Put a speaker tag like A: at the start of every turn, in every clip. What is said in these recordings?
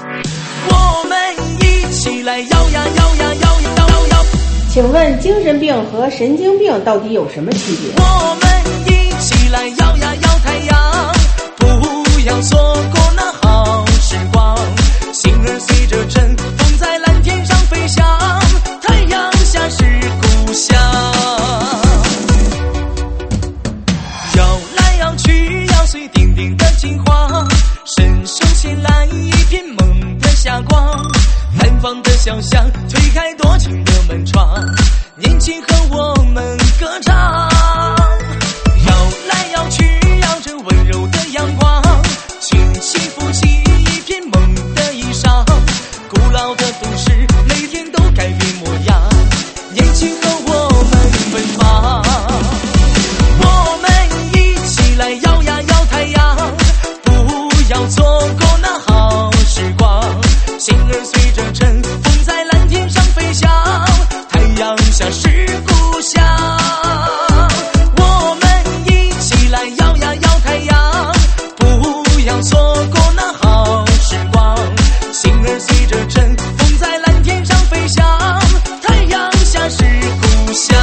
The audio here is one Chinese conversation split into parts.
A: 我们一起来摇呀摇呀摇呀摇摇。
B: 请问精神病和神经病到底有什么区别？
A: 我们一起来摇呀摇太阳，不要错过那好时光。心儿随着阵风在蓝天上飞翔，太阳下是故乡。摇来摇去，摇碎叮叮的金黄，伸手牵来一片梦的霞光。南方的小巷推开多情的门窗，年轻和我们歌唱。摇来摇去，摇着温柔的阳光，轻轻拂起一片梦的衣裳。古老的都市每天都改变模样，年轻和我们奔放。我们一起来摇呀摇太阳，不要错过那好时光。心儿随着阵风在蓝天上飞翔，太阳下是故乡。我们一起来摇呀摇太阳，不要错过那好时光。心儿随着阵风在蓝天上飞翔，太阳下是故乡。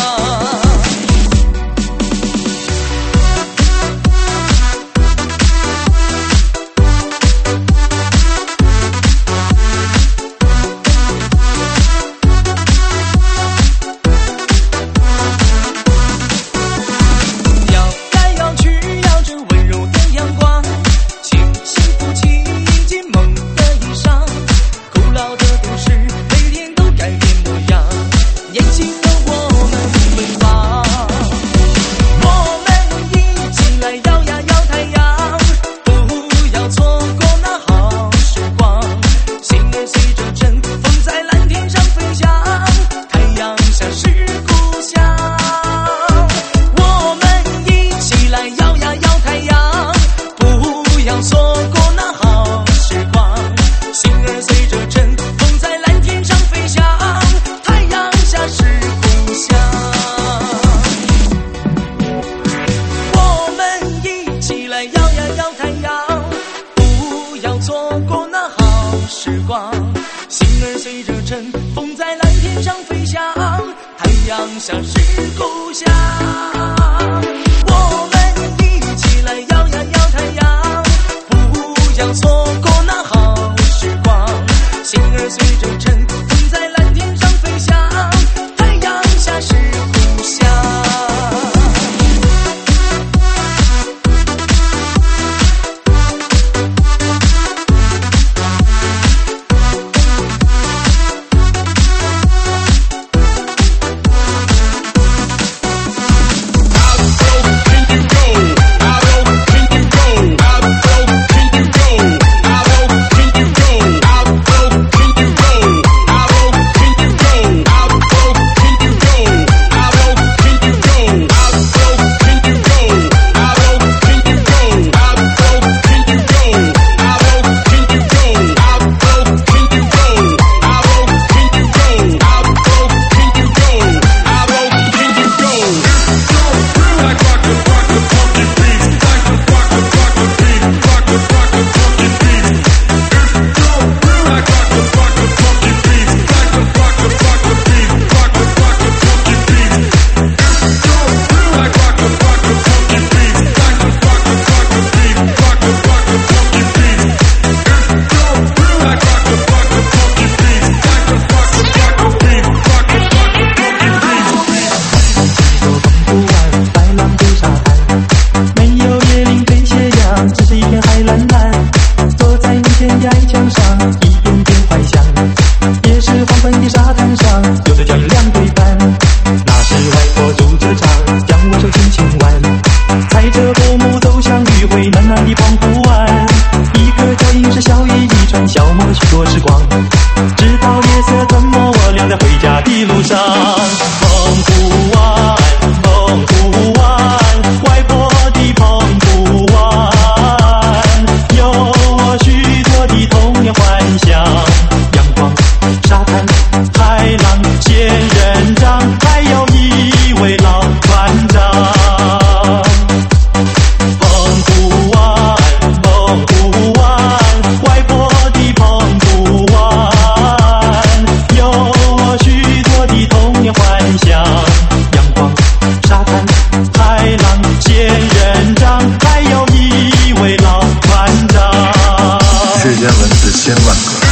A: 下是故乡。我们一起来摇呀摇太阳，不要错过那好时光。心儿随着阵风在蓝天上飞翔，太阳下是故乡。
C: 千万个。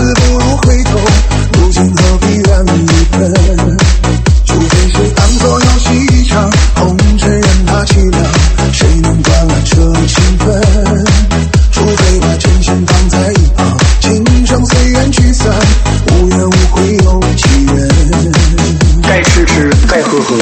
C: 死不如回头，如今何必怨离分？除非是当作游戏一场，红尘任它凄凉，谁能断了这情分？除非把真心放在一旁，今生随缘聚散，无怨无悔有几人？
D: 该吃吃，该喝喝。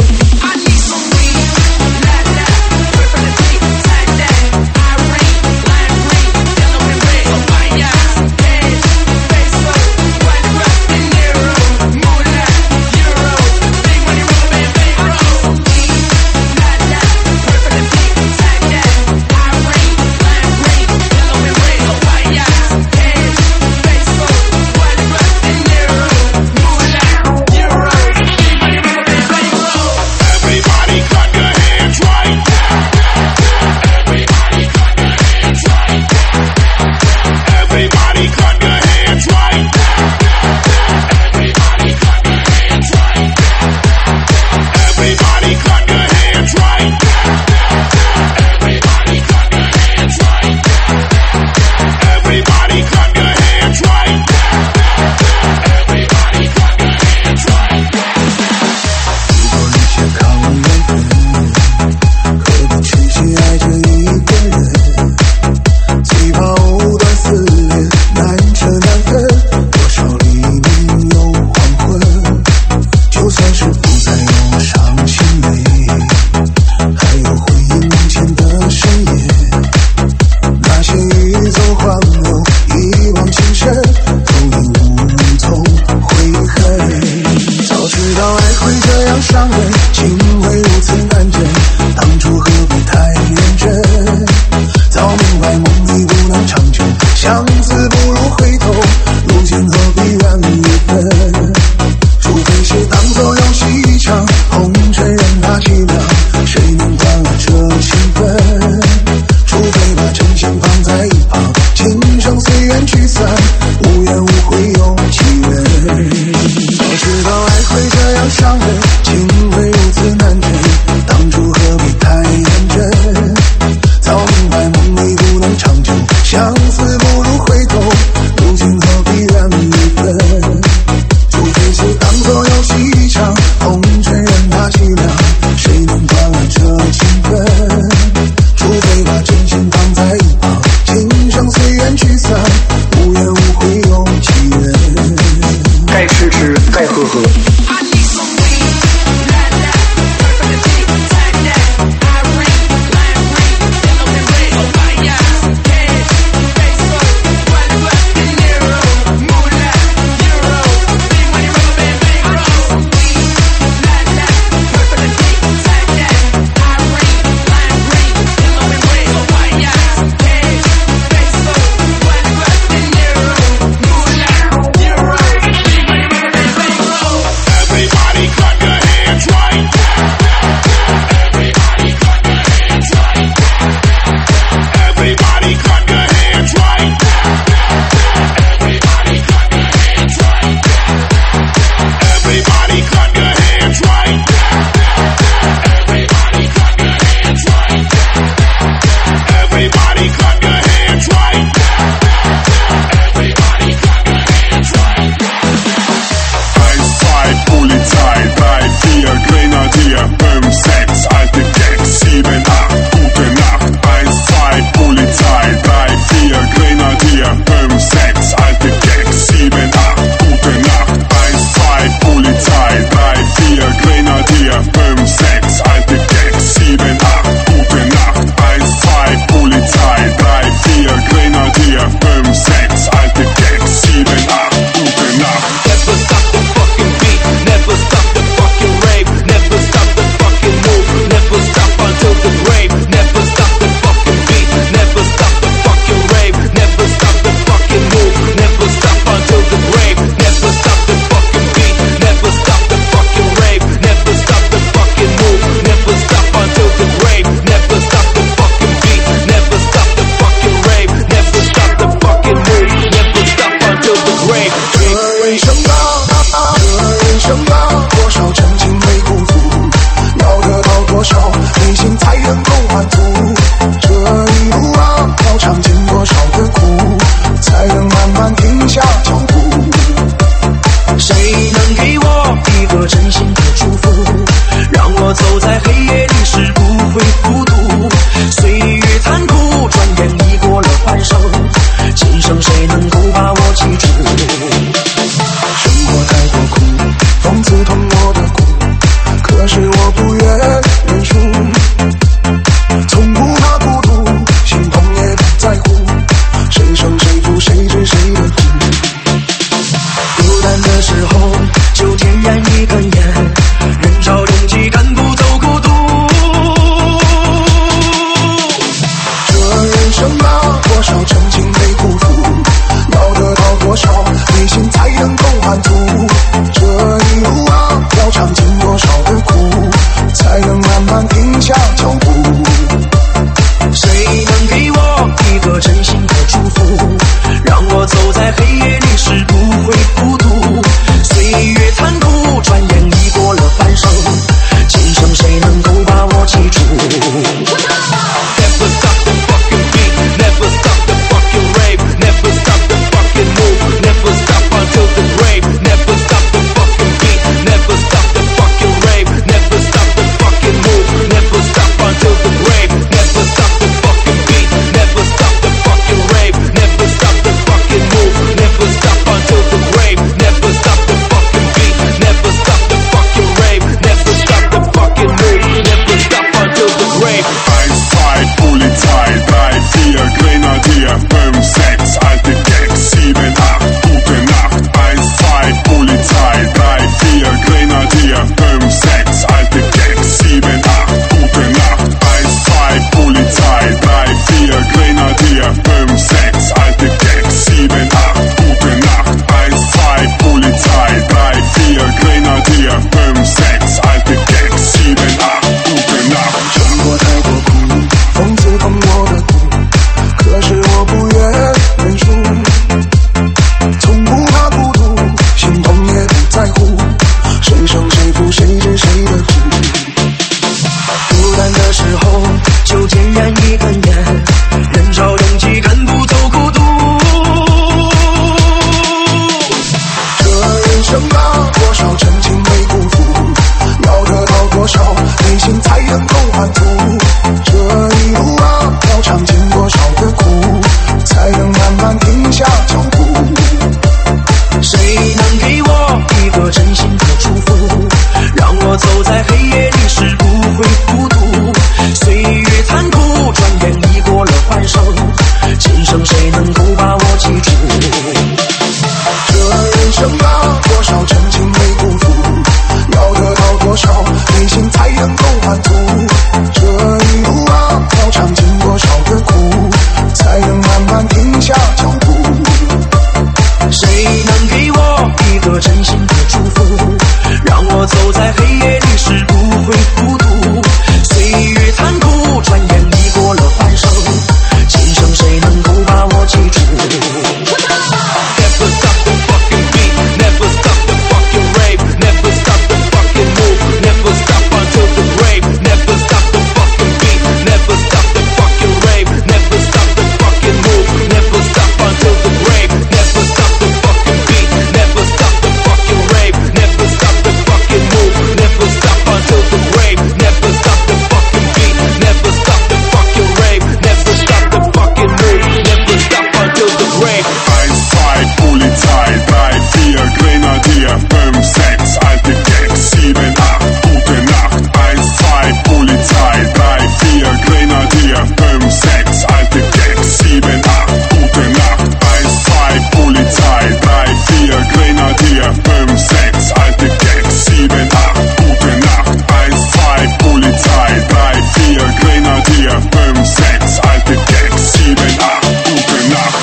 C: 真心的祝福，让我走在黑夜里时不会孤独。岁月残酷，转眼已过了半生，今生谁能够把我记住？这人生啊，多少真情没辜负，要得到多少内心才能够满足？这一路啊，要尝尽多少的苦，才能慢慢停下脚步？谁能给我一个真心的祝福，让我走在黑夜里时不会孤独？岁月残酷，转眼已过了半生，今生谁能够把我记住？ Never stop the fucking beat, never stop the fucking rave, never stop the fucking move, never stop until the grave, never stop the fucking beat, never stop the fucking rave, never stop the fucking move, never stop until the grave, never stop the fucking beat, never stop the fucking rave, never stop the fucking move, never stop until the grave, never stop the fucking beat, never stop the fucking rave, never stop the fucking move, never stop until the grave.
E: 1, 2, Polizei, 3, 4, Grenadier, 5, 6, alte Gags, 7, 8, gute Nacht. 1, 2, Polizei, 3, 4, Grenadier, 5, 6, alte Gags, 7, 8, gute Nacht. 1, 2, Polizei, 3, 4, Grenadier, 5, 6, alte Gags, 7, 8, gute Nacht. 1, 2, Polizei, 3, 4, Grenadier, 5, 6, alte Gags, 7, 8, gute Nacht.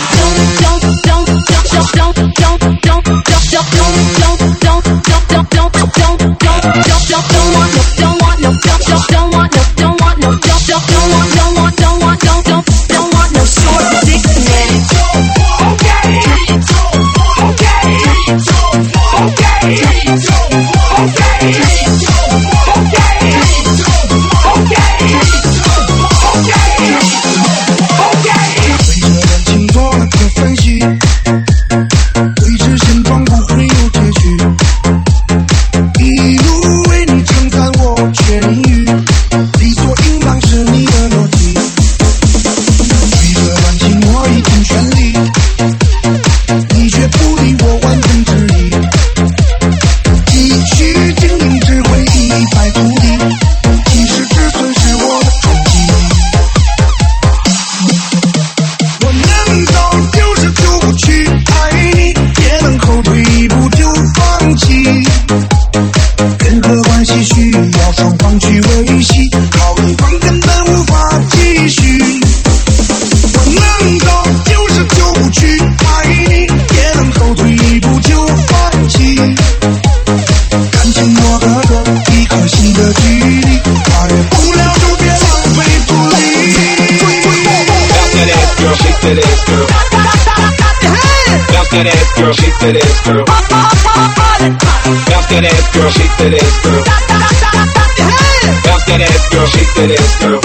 E: Girl, shake that ass, girl. Bounce that ass, girl. Shake that ass, girl. Bounce that ass, girl. Shake that ass, girl.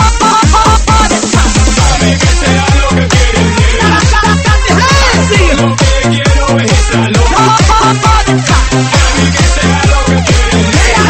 E: Sabe que sea lo que quieres, lo que quiero es esa loca. Sabe que sea lo que quieres,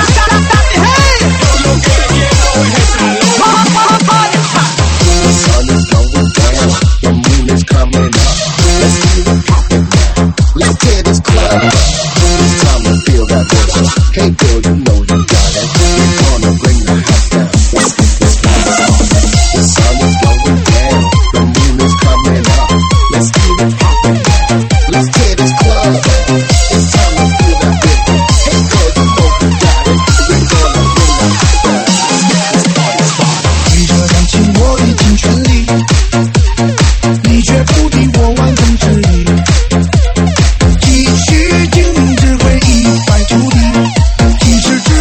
E: lo que quiero es esa loca.
C: The sun is going down, the moon is coming up. Let's keep it poppin' now. Let's tear this club up. It's time to feel that rhythm. Hey girl, you know you got it. We're gonna bring the house down. Let's get this party on. The sun is going down, the moon is coming up. Let's keep it poppin' now. Let's tear this club up. It's time to feel that rhythm. Hey girl, you know you got it. We're gonna bring the house down. Let's get this party started. 对着感情我已尽全力，你却不敌我万分之一。继续精明只会一败涂地，其实只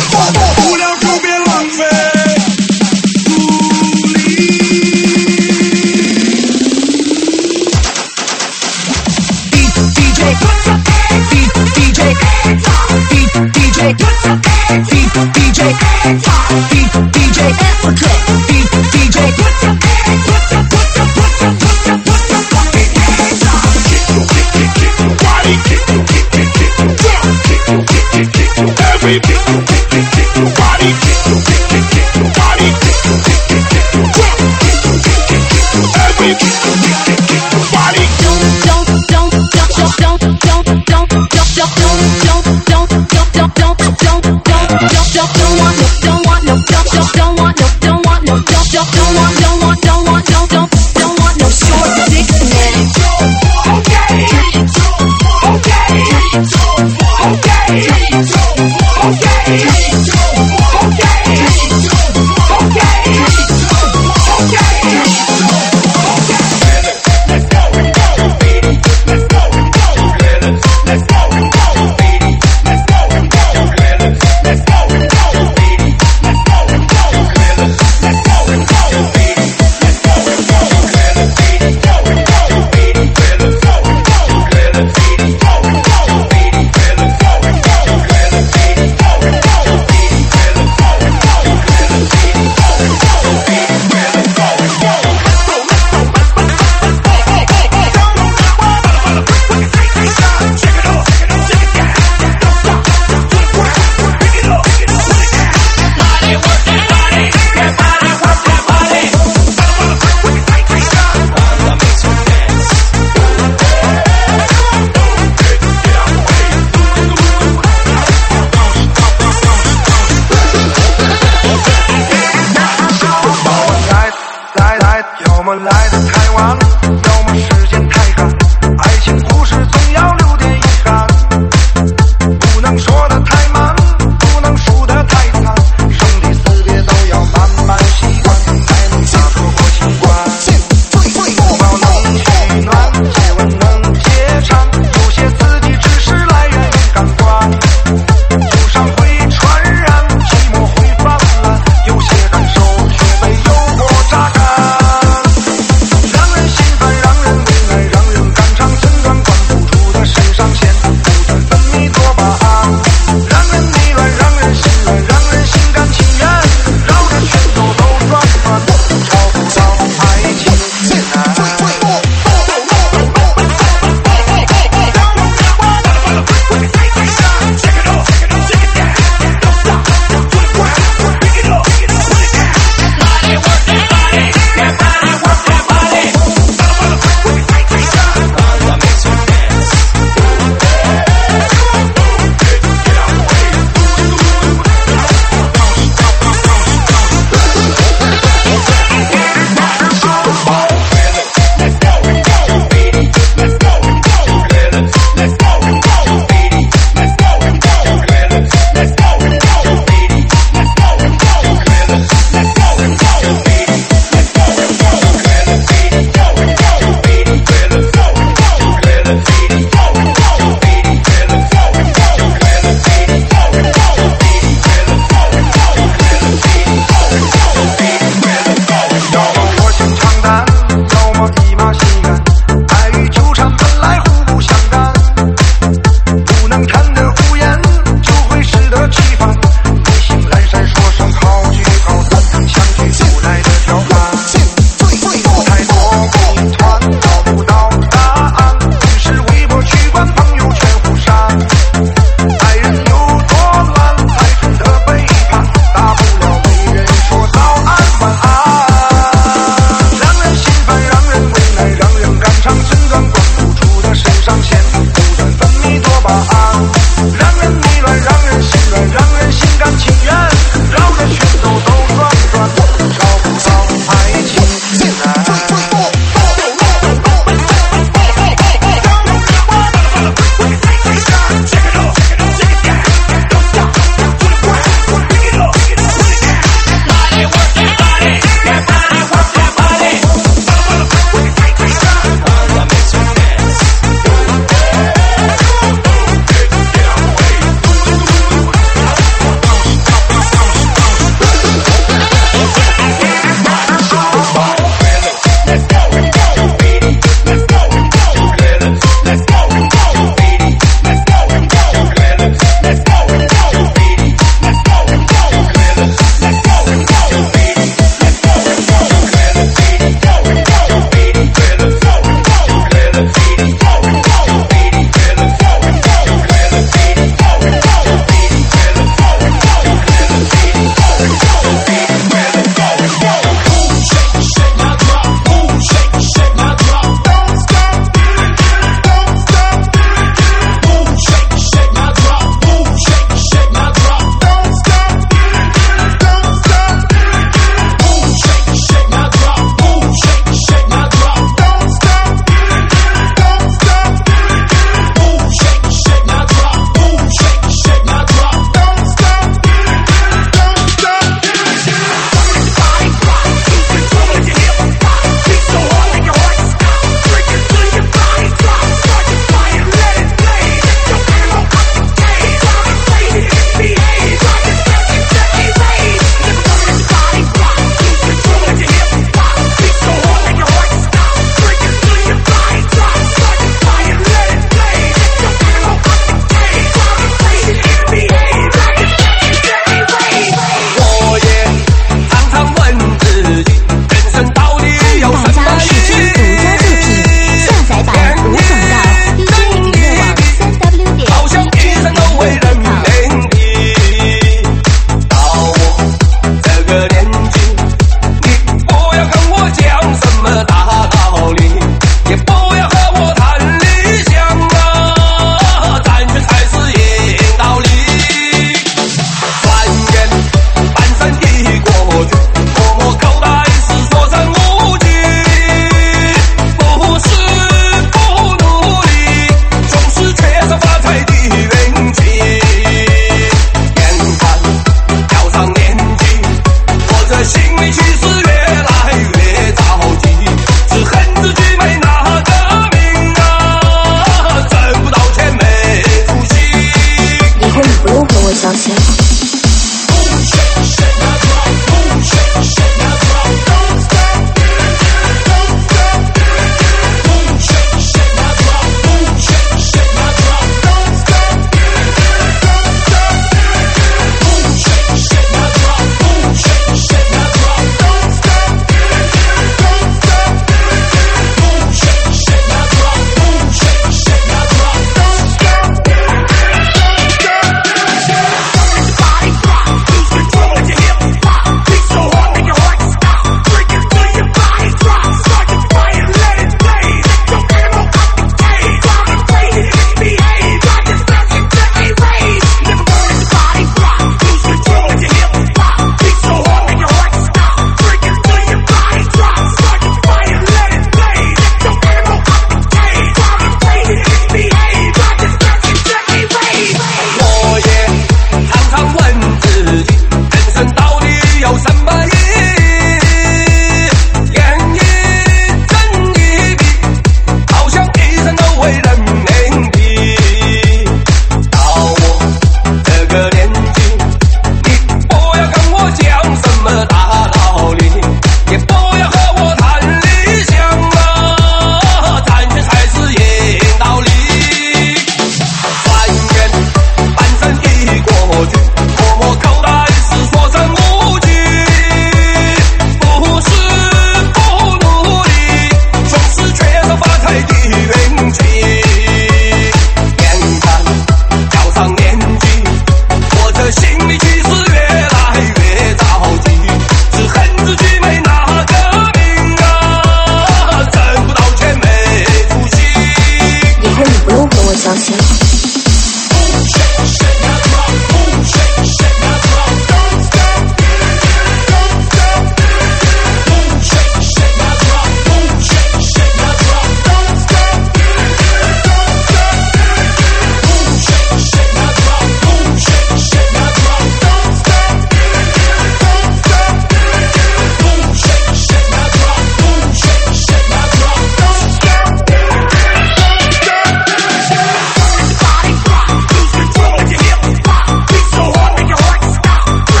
F: Everybody rock, lose control of your hip hop. Beat so hard, make your heart stop.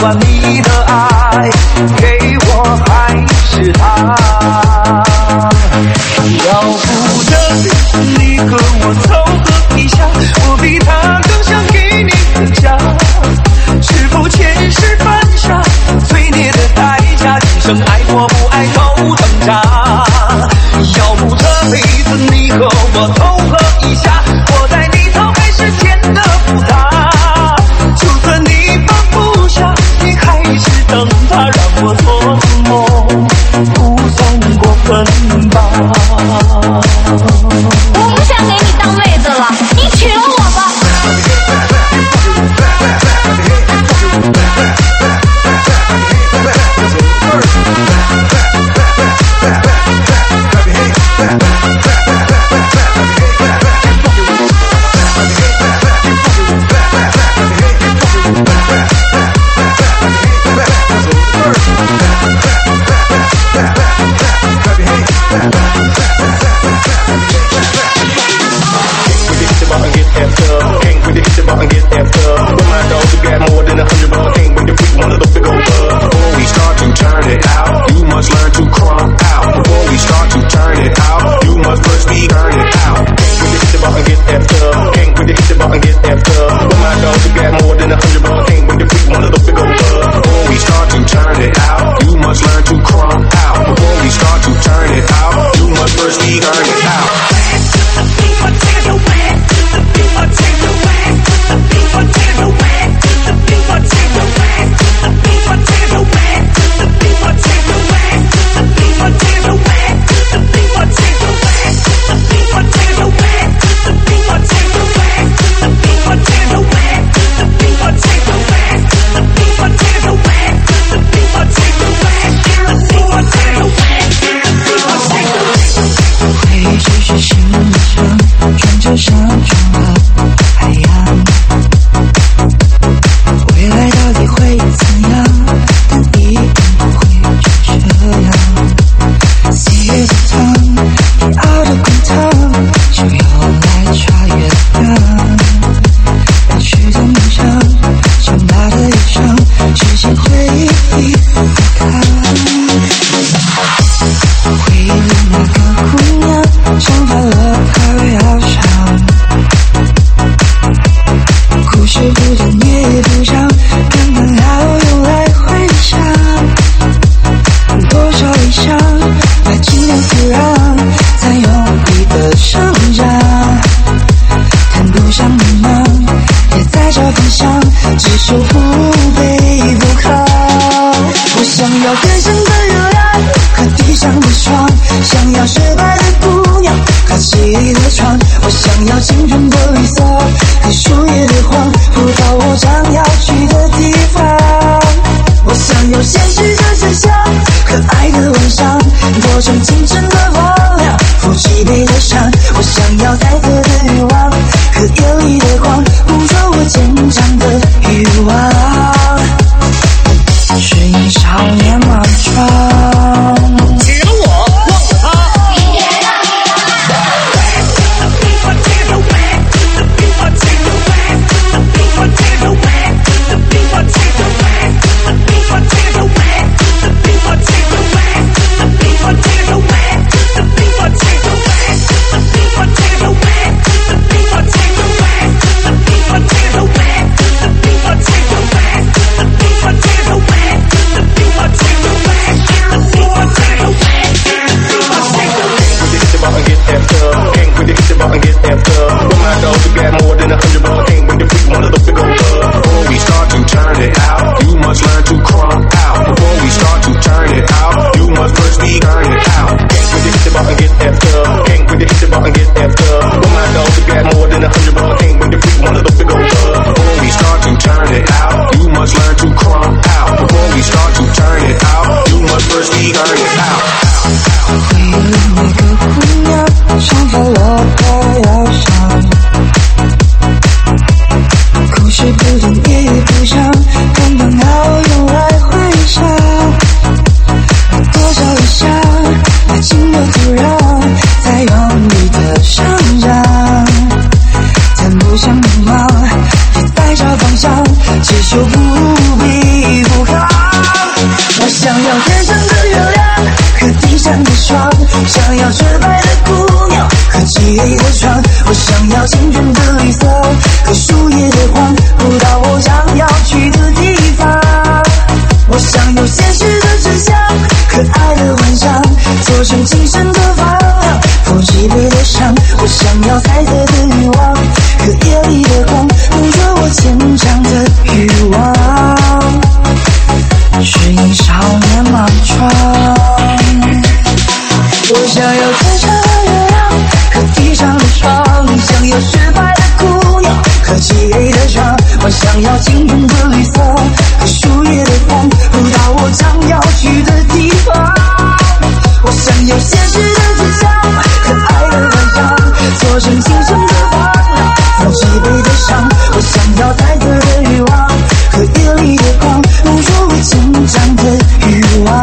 C: 把你的爱给我还是他？要不这辈子你和我凑合一下，我比他更想给你的家，是否前世犯下罪孽的代价，今生爱或不爱都挣扎。要不这辈子你和我凑合一下，我带你逃开时间的复杂，就算你放不下，你还是等他，让我做梦不算过分吧。
F: 我不想给你当妹子了，你娶了我吧。
C: 黑的窗，我想要青春的绿色和树叶的黄，不到我想要去的地方。我想有现实的真相，可爱的幻想，做成今生的榜样，负脊背的伤。我想要彩色的欲望和夜里的光，捕捉我坚强的欲望。适应少年莽撞，我想要天上的月亮和地上的床，想要雪白的姑娘和漆黑的墙。我想要青春的绿色和树叶的黄，不到我想要去的地方。我想有现实的真相，可爱的幻想，做成今生的榜样，负脊背的伤。我想要彩色的欲望和夜里的光，捕捉我坚强的欲望。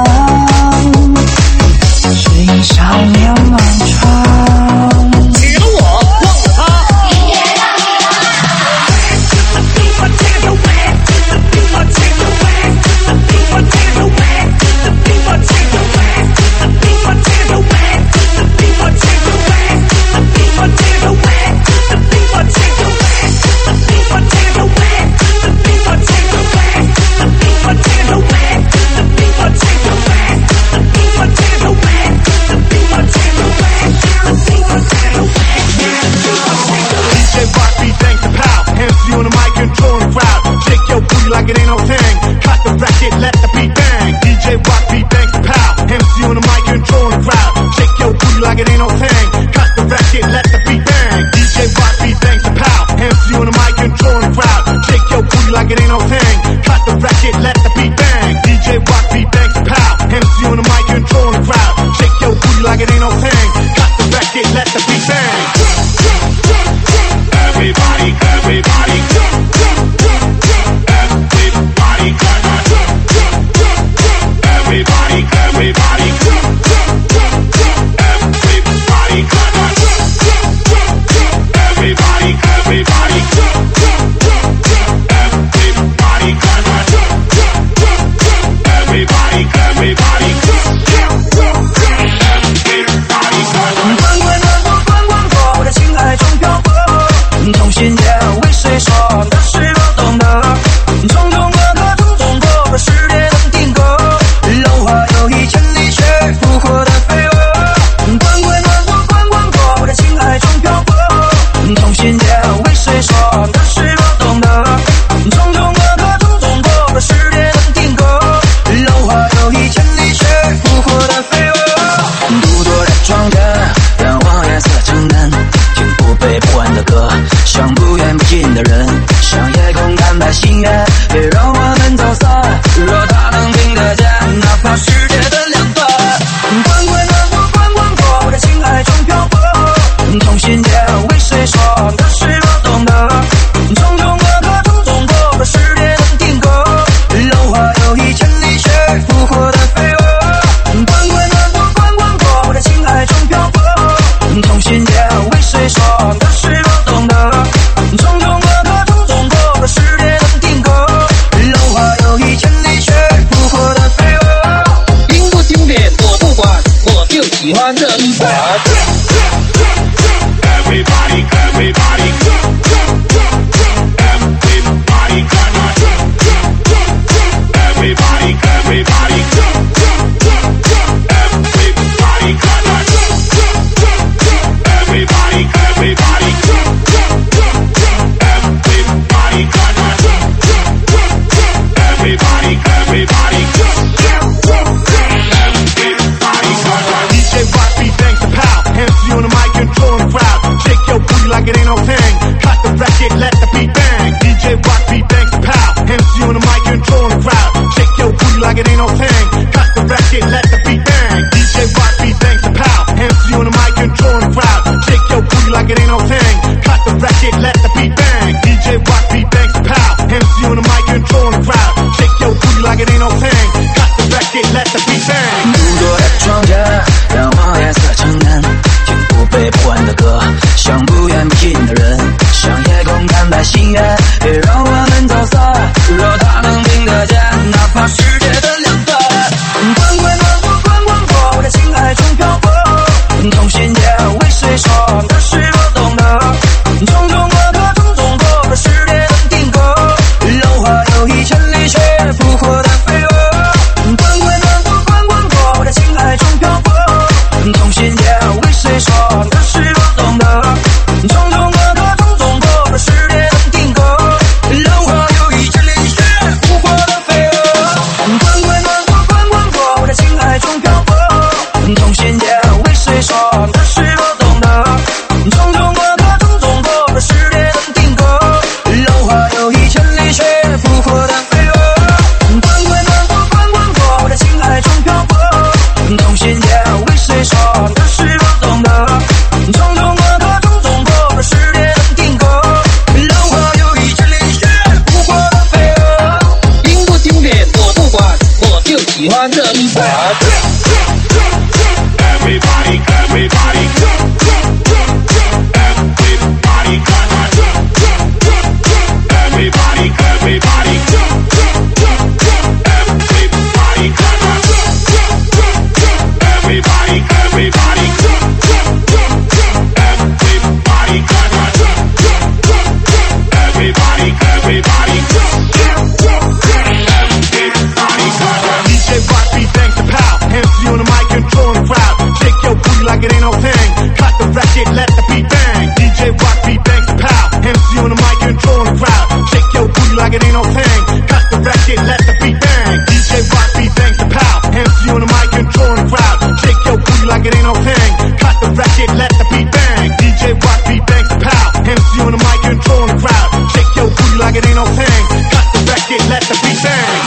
C: 适应少年莽撞，
A: 起了我，忘了他。
E: Like it ain't no thing. Cut the racket, let the beat bang. DJ Rock beat bang the pow. MC on the mic, control the crowd. Shake your booty like it ain't no thing. Cut the racket, let the beat bang. DJ Rock beat bang the pow. MC on the mic, control the crowd. Shake your booty like it ain't no thing. Cut the racket, let the beat bang. DJ Rock beat bang the pow. MC on the mic, control the crowd. Shake your booty like it ain't no thing. Cut the racket, let the beat bang. Everybody, everybody. Everybody, everybody, everybody, everybody, everybody, everybody, everybody, everybody.
C: 滚滚的我，滚滚过，我的情海中漂泊，同心结为谁说的是我懂得，匆匆过客，匆匆过的世界能定格。浪花有一千里，却复活的飞蛾。滚滚的我，滚滚过，我的情海中漂泊，同心结为谁说的是我懂得，匆匆过客，匆匆过的世界能定格。浪花有一千里，却复活的飞蛾。独坐在窗前，仰望夜色江南，听不被不完的歌，想不远不近的人，向夜空坦白心愿，别让我们走散。若他能听得见，哪怕世界的两端。滚滚的我，滚滚过，我的情海中漂泊，同心结为谁说的是我懂得，匆匆过客，匆匆过的世界能定格。浪花有一千里，却复活的飞蛾。滚滚的我，滚滚过，我的情海中漂泊，同心结为谁说的是我懂得，匆匆过客，匆匆过的世界能定格。浪花有一千里，却复活的飞蛾。
A: 经不经典我不管，我就喜欢这一款。
E: Everybody, everybody, everybody, everybody, everybody, everybody, everybody, everybody, everybody. DJ Rock beat bang the pow. MC on the mic, control the crowd. Shake your booty like it ain't no thing. Cut the racket, let the beat bang. DJ Rock beat bang the pow. MC on the mic, control the crowd. Shake your booty like it ain't no thing. Cut the racket, let the beat bang. DJ Rock beat bang the pow. MC on the mic, control the crowd. Shake your booty like it ain't no thing. Cut the racket, let the beat bang. DJ Rock beat bang the pow. MC on the mic, control the crowd. Shake your booty like it ain't no thing. Cut the racket, let the beat bang.
C: 独坐在窗前，仰望夜色江南，听不被不完的歌，想不远不近的人，向夜空坦白心愿，别让我们走散。若他能听得见，哪怕世界的两端。滚滚的我，滚滚过，我的情海中漂泊，同心结为谁说的是
G: 欢这一块。
E: Everybody, everybody, everybody, come on. Everybody, everybody, everybody, come on. Everybody, everybody, everybody, come on. Everybody, everybody, everybody, come on.
C: DJ Rock beat bangs the pow. MC on the mic controlling the crowd. Shake your booty like it ain't no thing. Cut the record, let the beat bang. DJ Rock beat bangs the pow. MC on the mic controlling the crowd. Shake your booty like it ain't no thing. Cut the record, let the beat bang. DJ Rock beat bangs the pow. MC on the mic controlling the crowd. Shake your booty like it ain't no thing. Cut the record, let the beat bang. DJ Rock beat bangs the pow. MC on the mic controlling the crowd. Shake your booty like it ain't no thing. Cut the record, let the beat bang.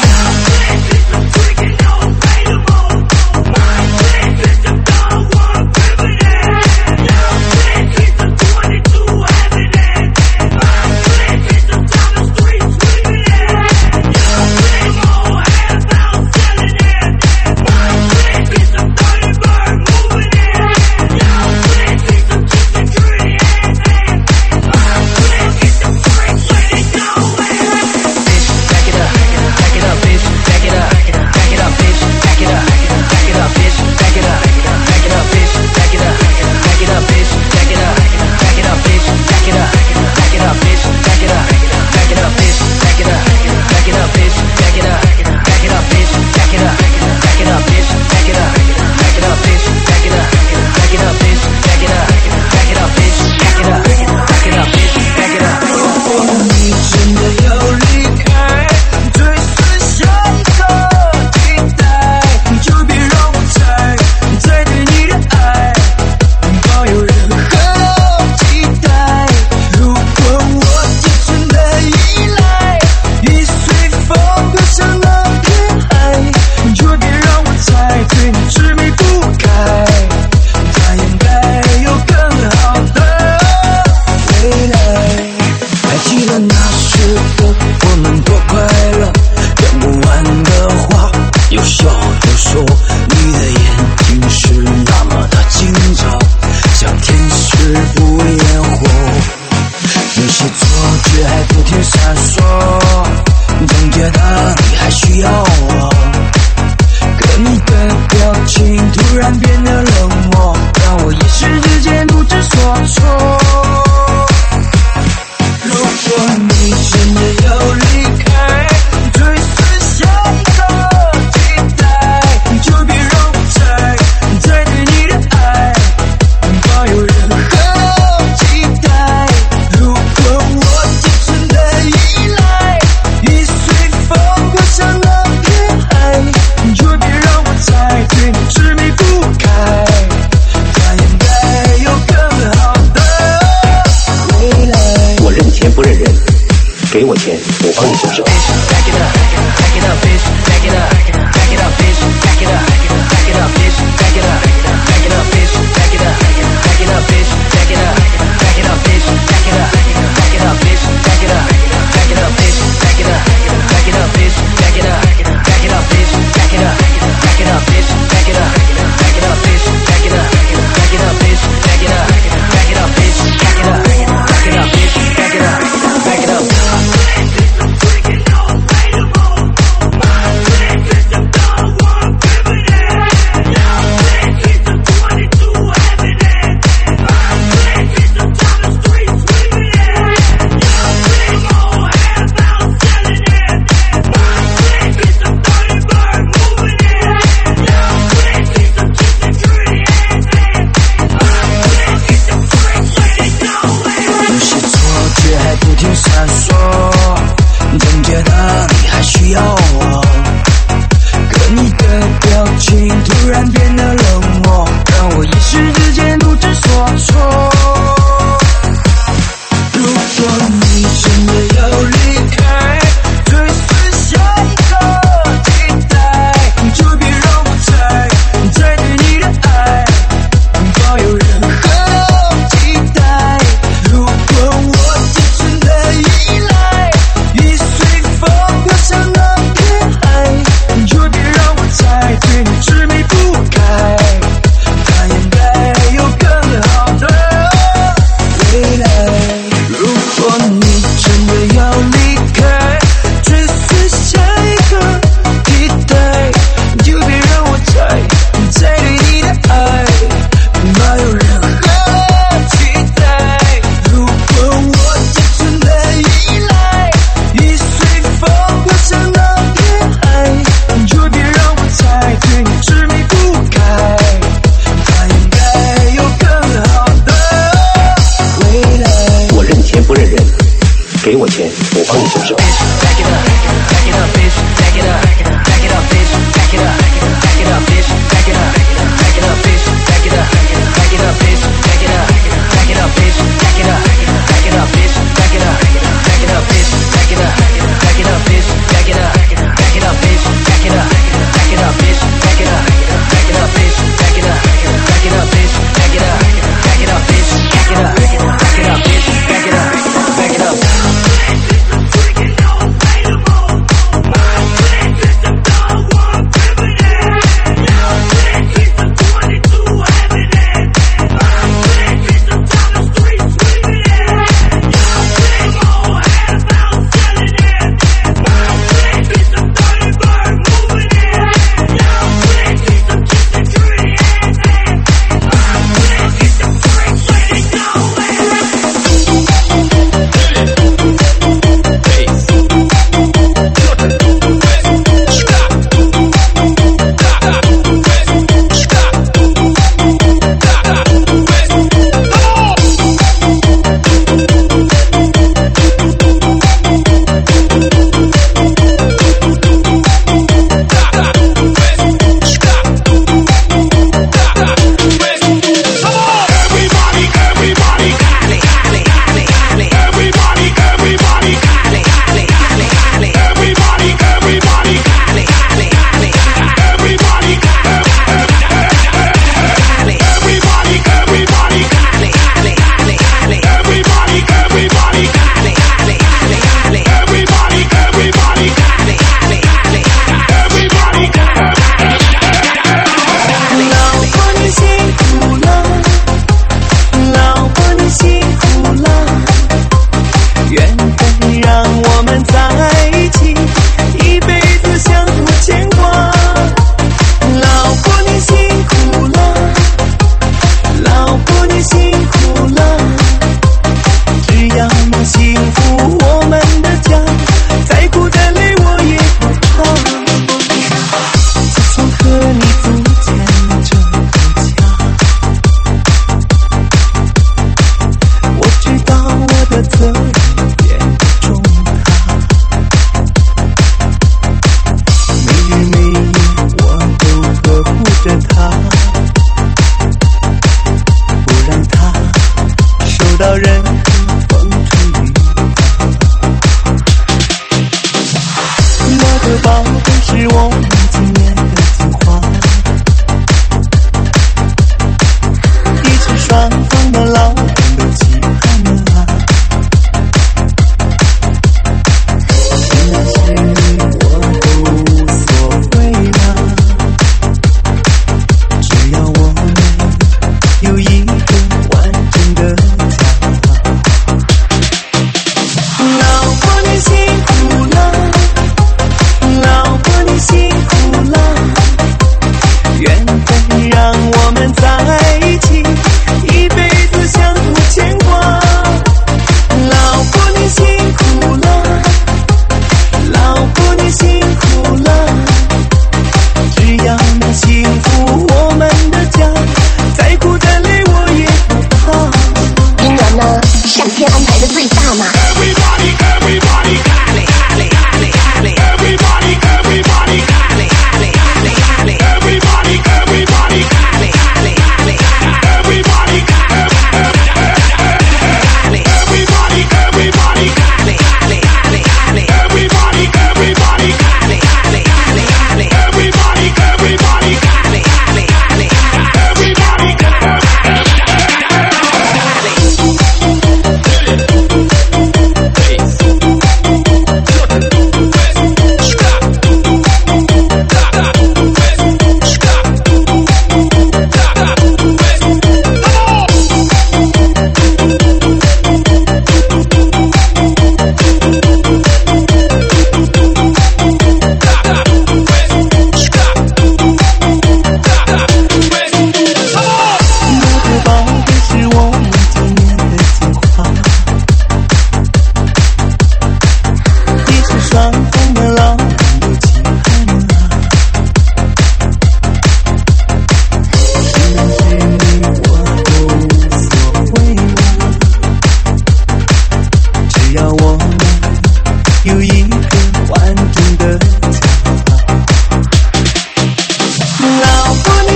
A: Back it up.
D: 钱，我帮你收拾。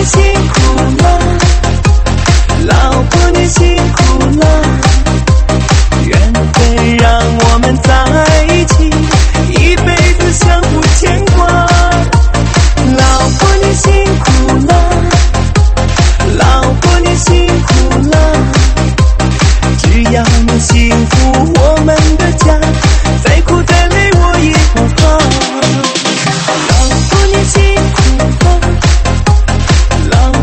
A: 辛苦了，老婆你辛苦了，缘分让我们在一起，一辈子相互牵挂。老婆你辛苦了，老婆你辛苦了，只要你幸福，我们的家再苦再累我也不怕。老婆你辛苦了，老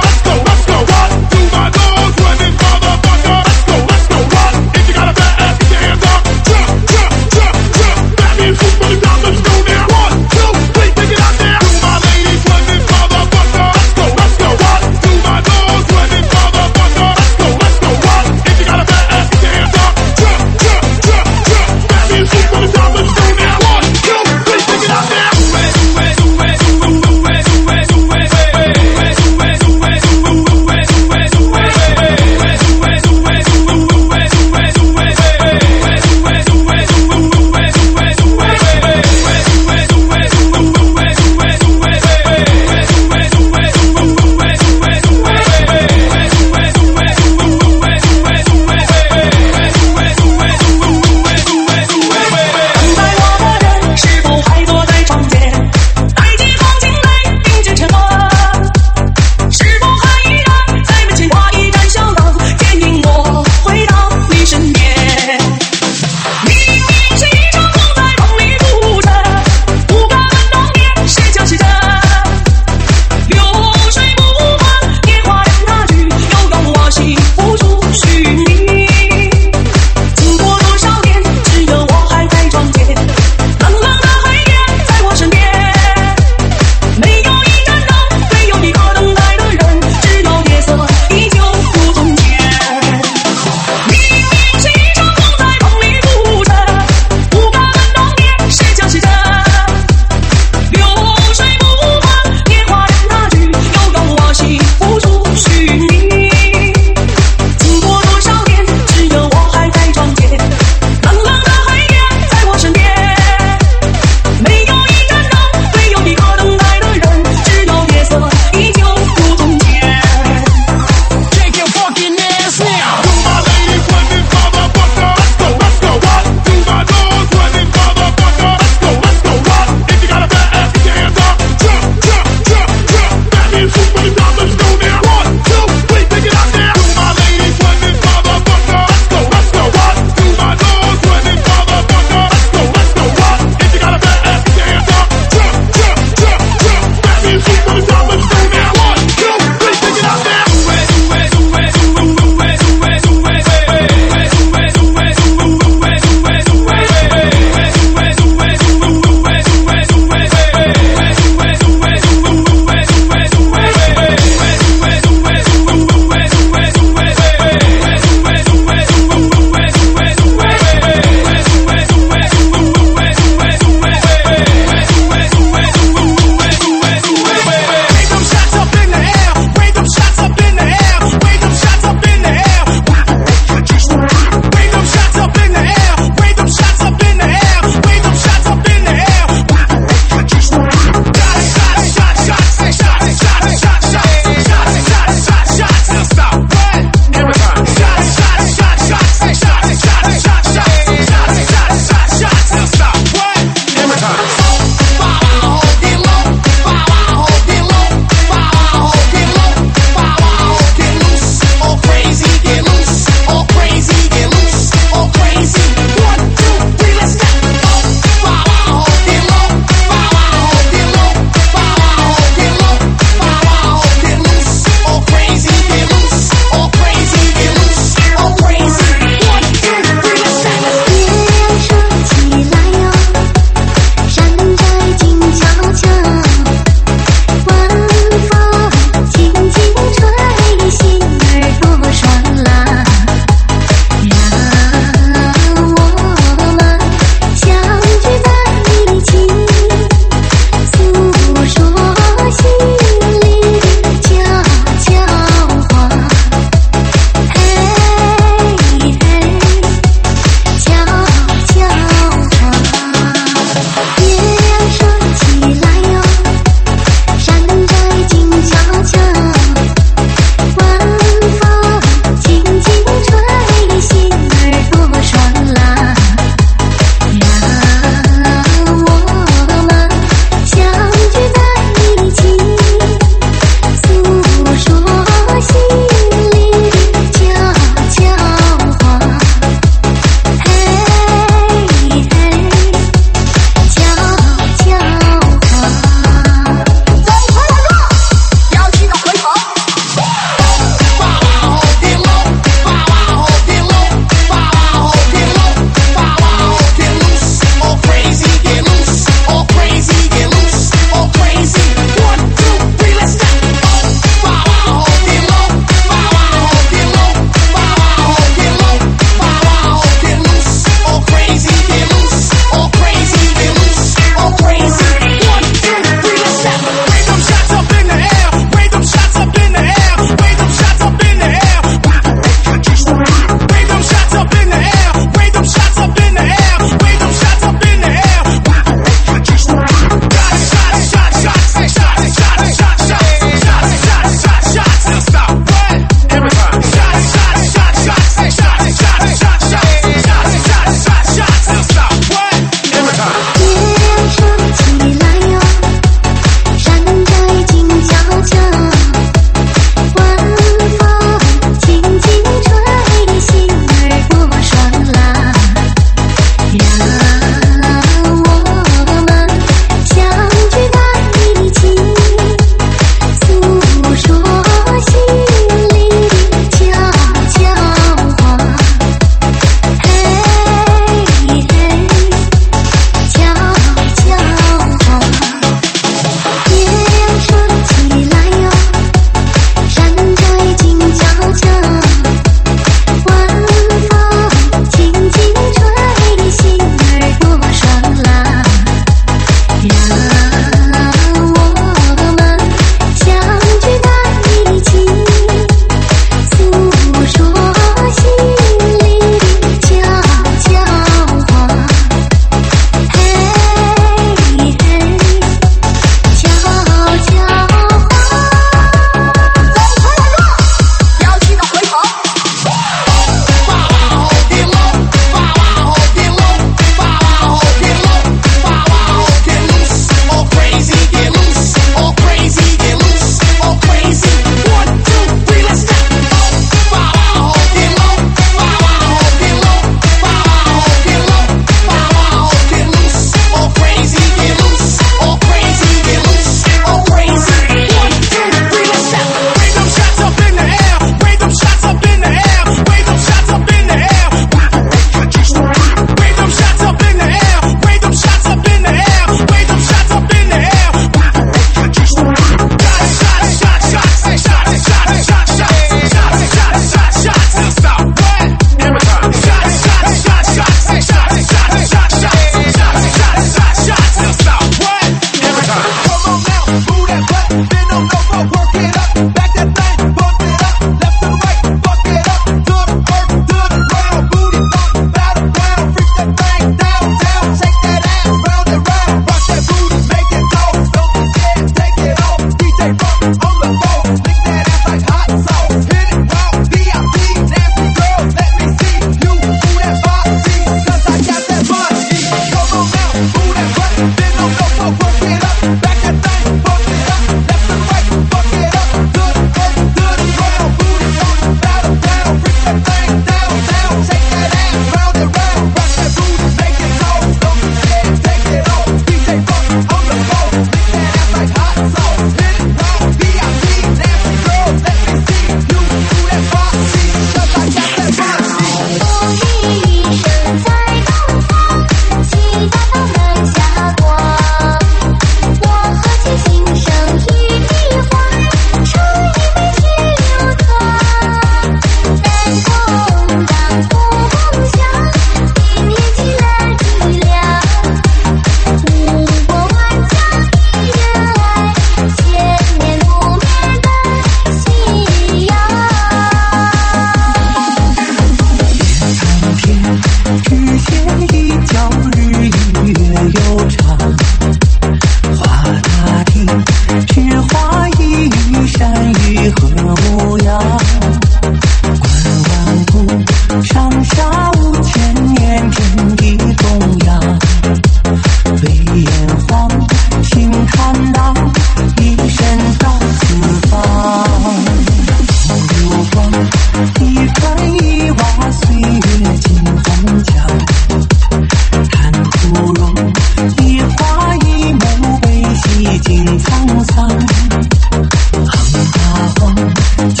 C: 苍苍，横大风。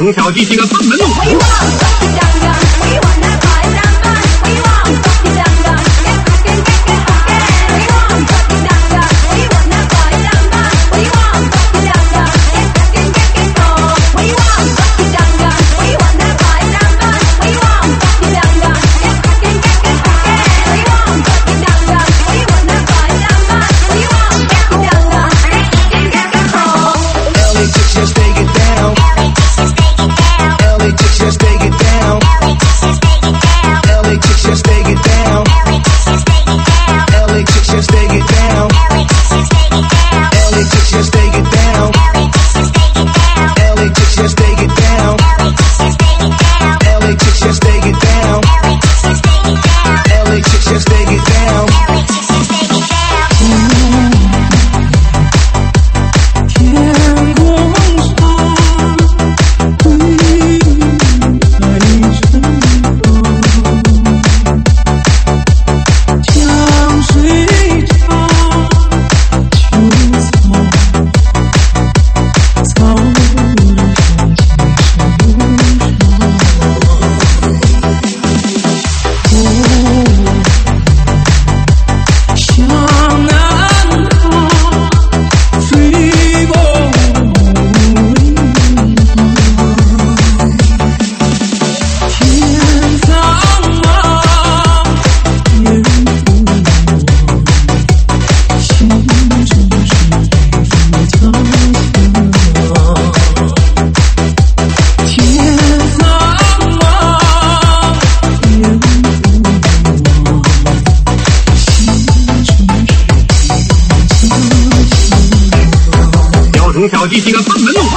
D: 从小记起个三门路。从小记起个三门路。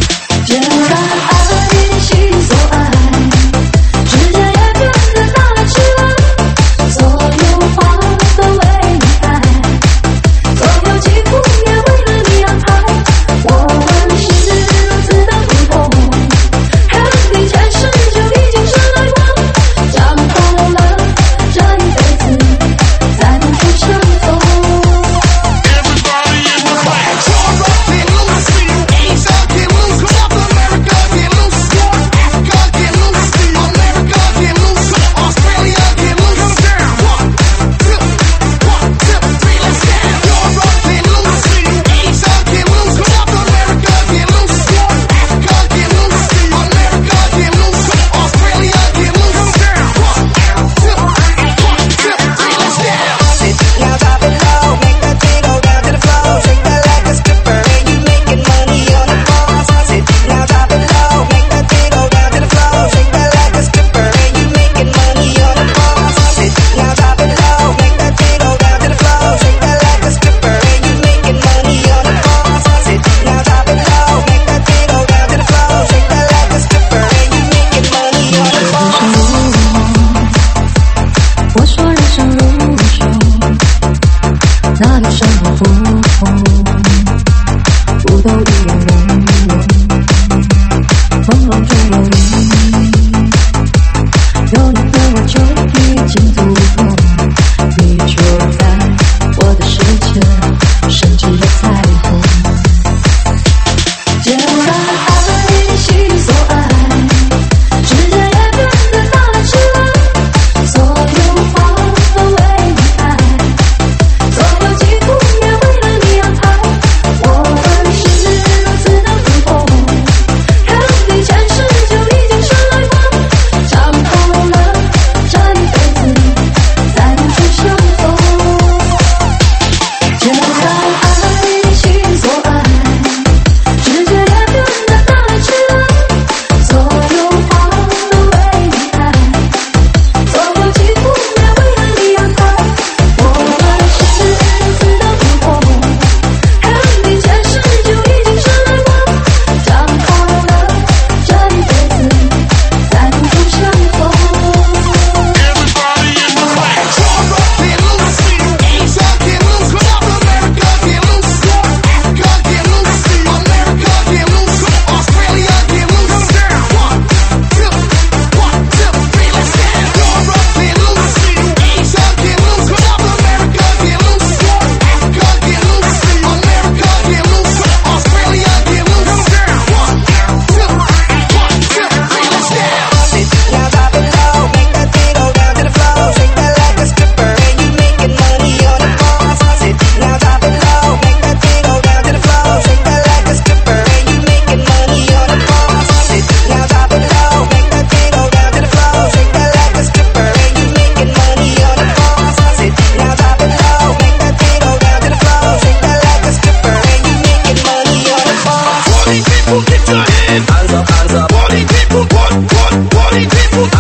G: 简单爱，心所爱，指尖也变得大了。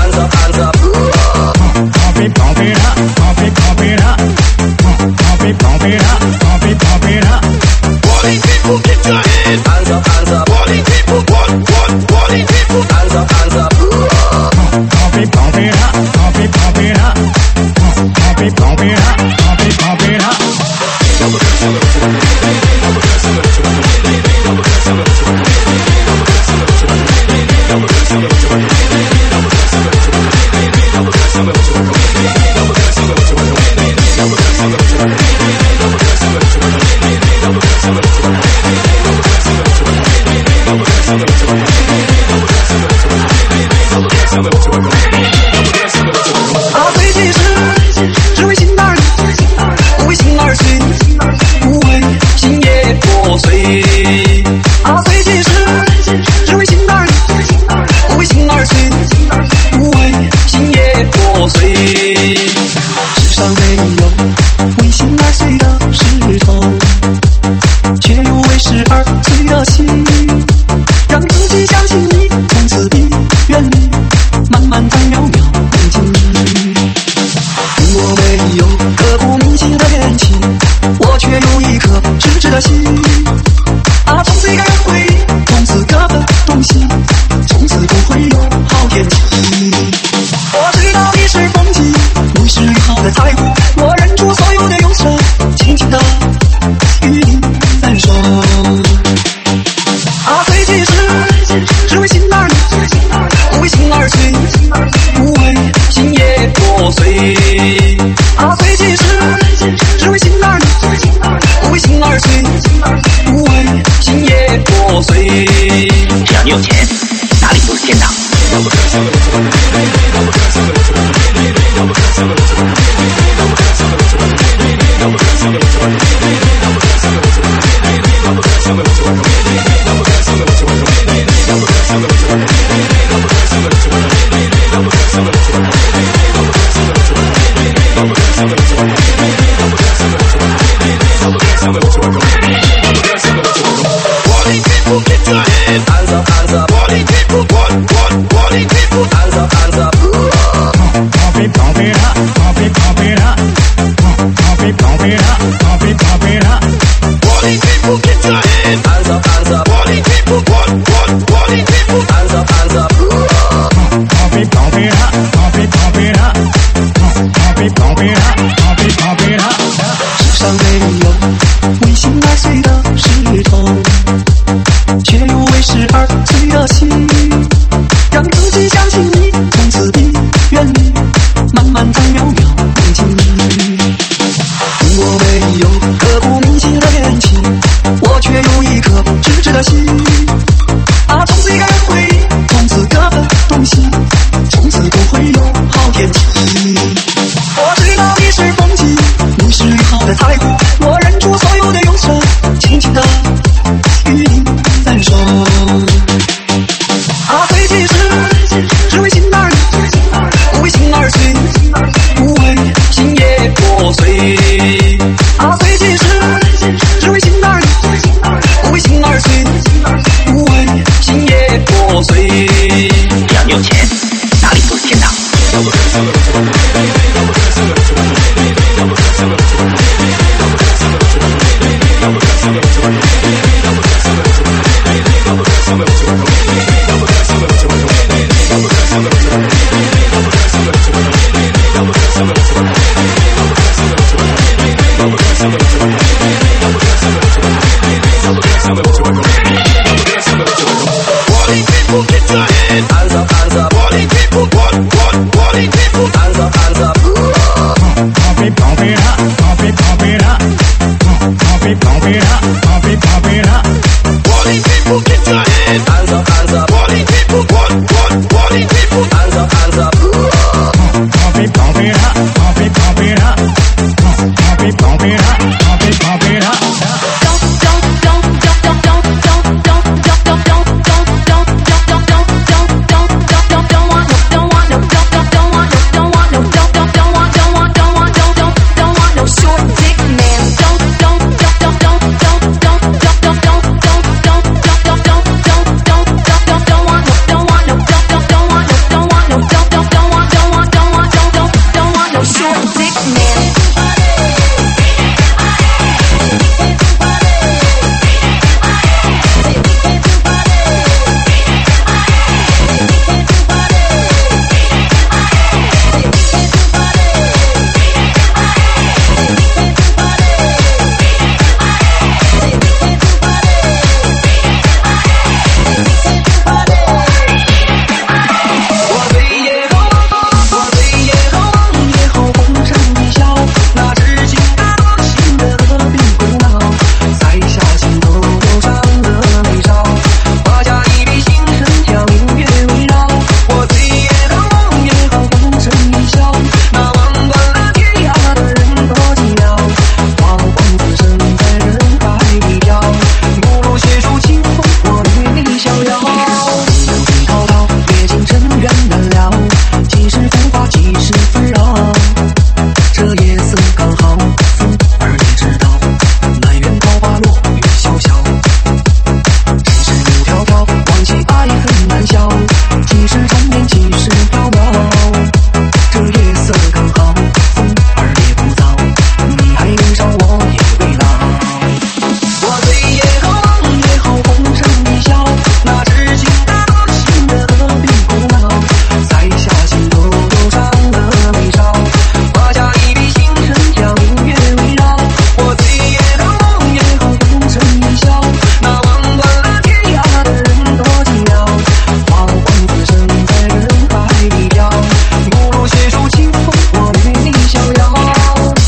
A: hands up, hands up.
D: Pump it up, pump it up. Pump it up, pump it up.
E: Party people, get your hands.
A: Hands up, hands up.
E: Party people, party people.
A: Hands up, hands up.
D: Pump it up, pump it up. Pump it up, pump it up.
C: 最近只为心而不为心而碎，不为心也破碎。最近只为心而不为心而碎，不为心也破碎。世上没有为心而碎的石头，却有为事而碎的心。让自己相信你，从此地远离漫漫长渺渺梦境。我没有刻骨铭心的恋情，我却有一颗直直的心。从此一个人回忆，从此各奔东西，从此不会有好天气。我知道你是风景，你是美好的彩虹，我忍住所有的忧伤，轻轻地与你分手。最近只为心而不为心而碎，不为心也破碎。最近只为心而不为心而碎，不为心也破碎。
G: 只要你有钱，哪里都是天堂。
E: Party people, get your hands.
A: Hands up, hands up.
E: Party people, party people.
A: Hands up, hands up.
D: Pump it up, pump it up. Pump it up.
E: Party people, get your hands.
A: Hands up, hands up.
E: Party people, party people.
A: Hands up, hands up.
D: Pump it up, pump it up. Pump it up.
C: 世上没有为心而碎的石头，却有为事而碎的心。让自己相信你，从此地远离漫漫长渺渺梦境。我没有刻骨铭心的恋情，我却有一颗直直的心。从此一个人回忆，从此各奔东西，从此不会有好天气。我知道你是风景，你是美好的彩虹，我忍住所有的忧伤，轻轻地与你分手。最近只为心而不为心而碎，不为心也破碎。最近只为心而不为心而碎，不为心也破碎。
G: 只要你有钱，哪里都是天堂。
E: Party people, get your hands.
A: Hands up, hands up.
E: Party people, party people.
A: Hands up, hands up.
D: Pump it up, pump it up. Pump it up.
E: Party people, get your hands.
A: Hands up, hands up.
E: Party people, party people.
A: Hands up, hands up.
D: Pump it up, pump it up. Pump it up.
F: Don't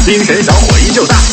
C: 精神小伙依旧大。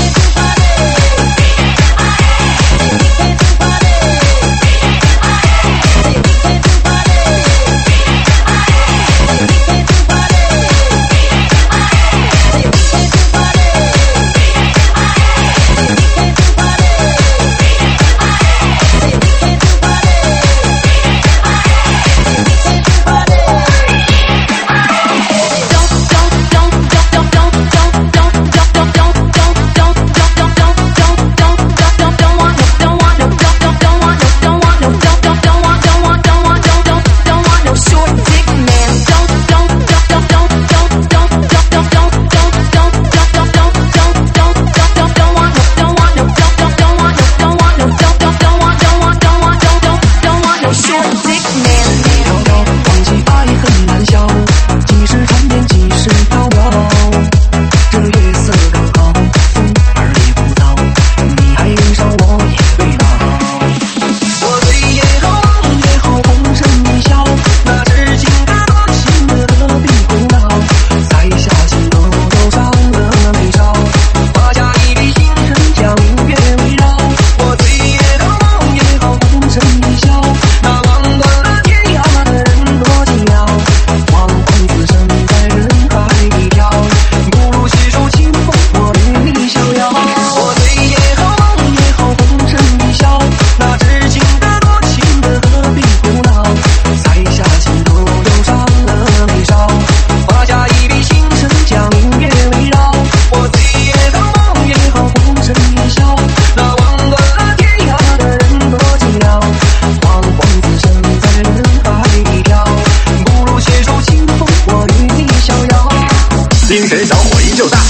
C: 精神小伙依旧大。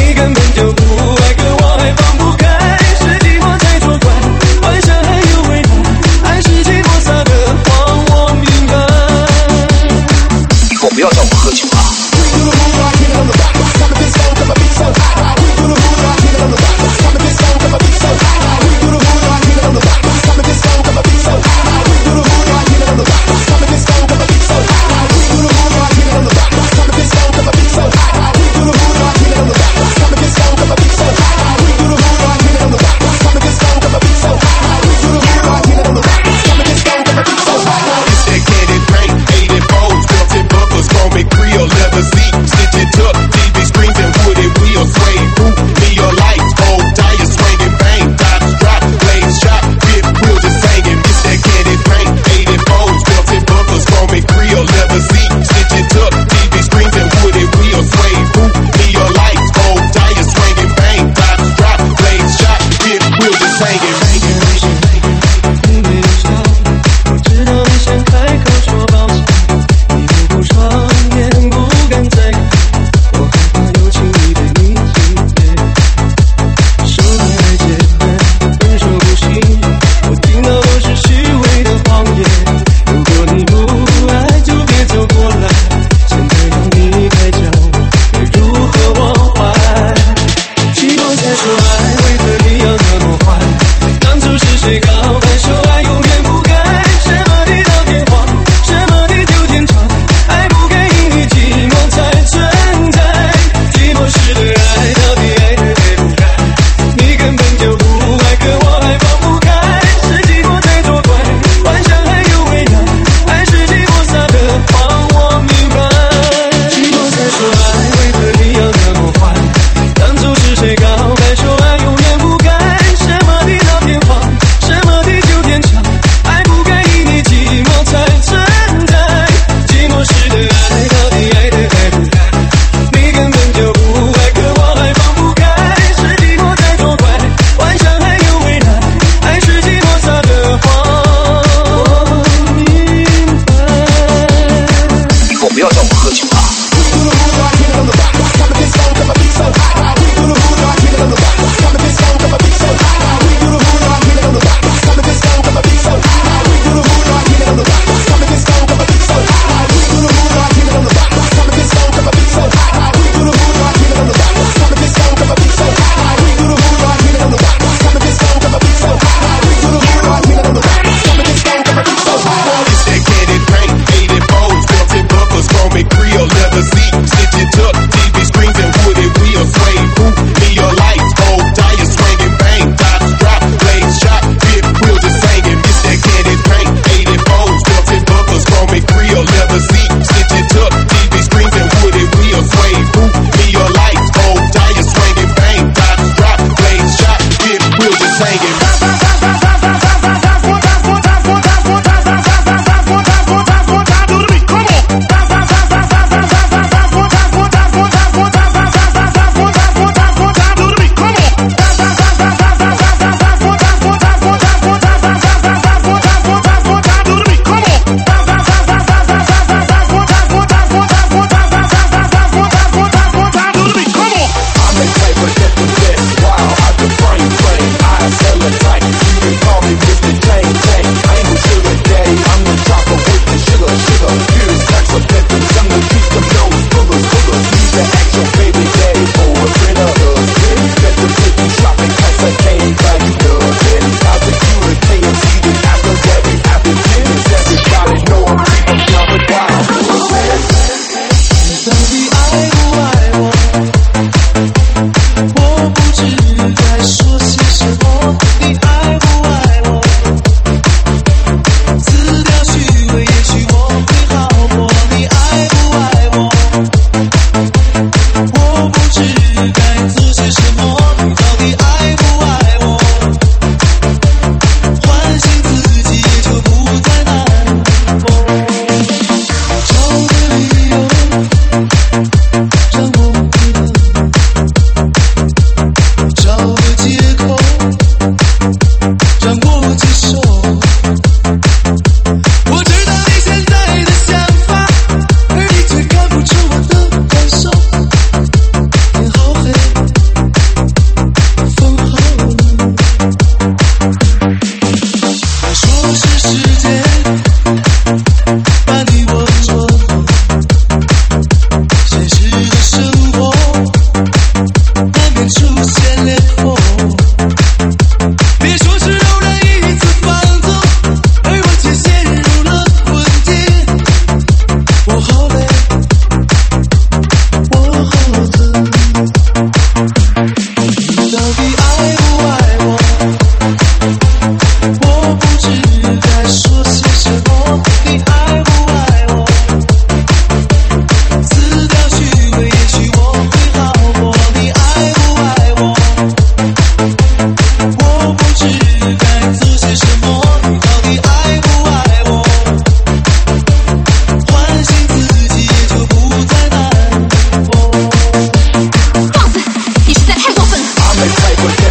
A: 就不爱，可我还放不开，是寂寞在作怪，幻想还有未来，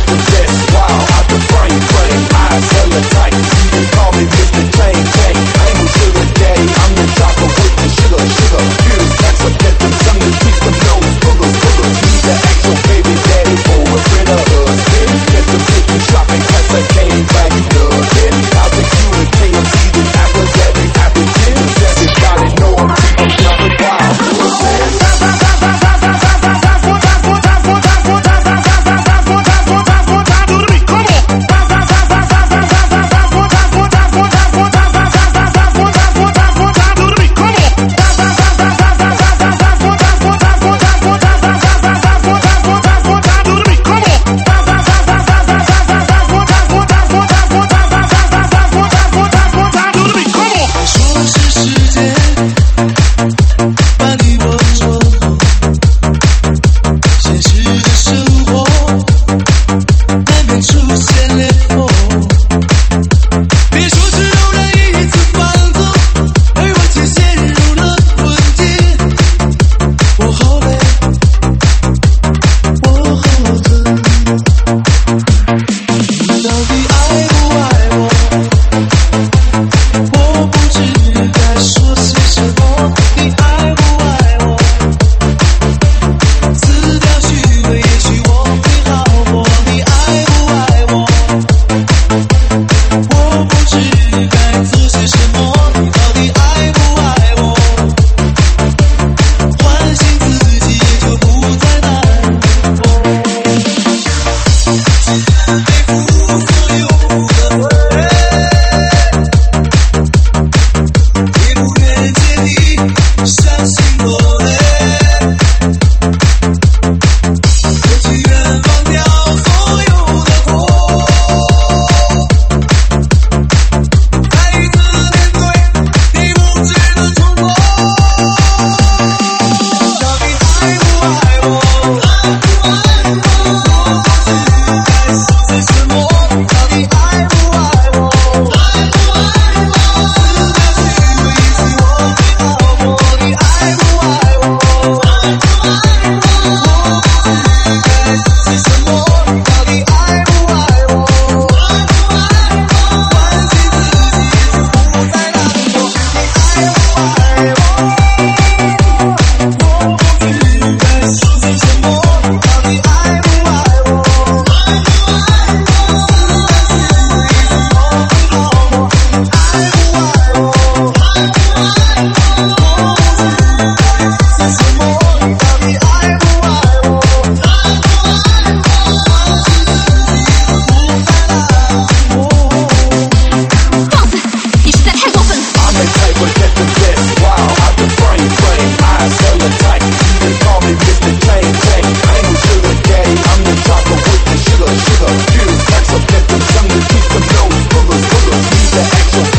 C: get the best. Wow, out the frame, eyes hella tight. You can call me Mr. Chain Chain. I ain't no sugar daddy, I'm the chopper with the sugar. Here's packs of get them tongue to keep them nose boogers. He's the actual baby daddy for a friend of us. Get the bitches shopping, cause I can't buy you nothing. I'll take you to KFC, then after that we have to chill. Everybody know I'm keeping jumping wild. Here's packs of get them tongue to keep them nose boogers. He's the actual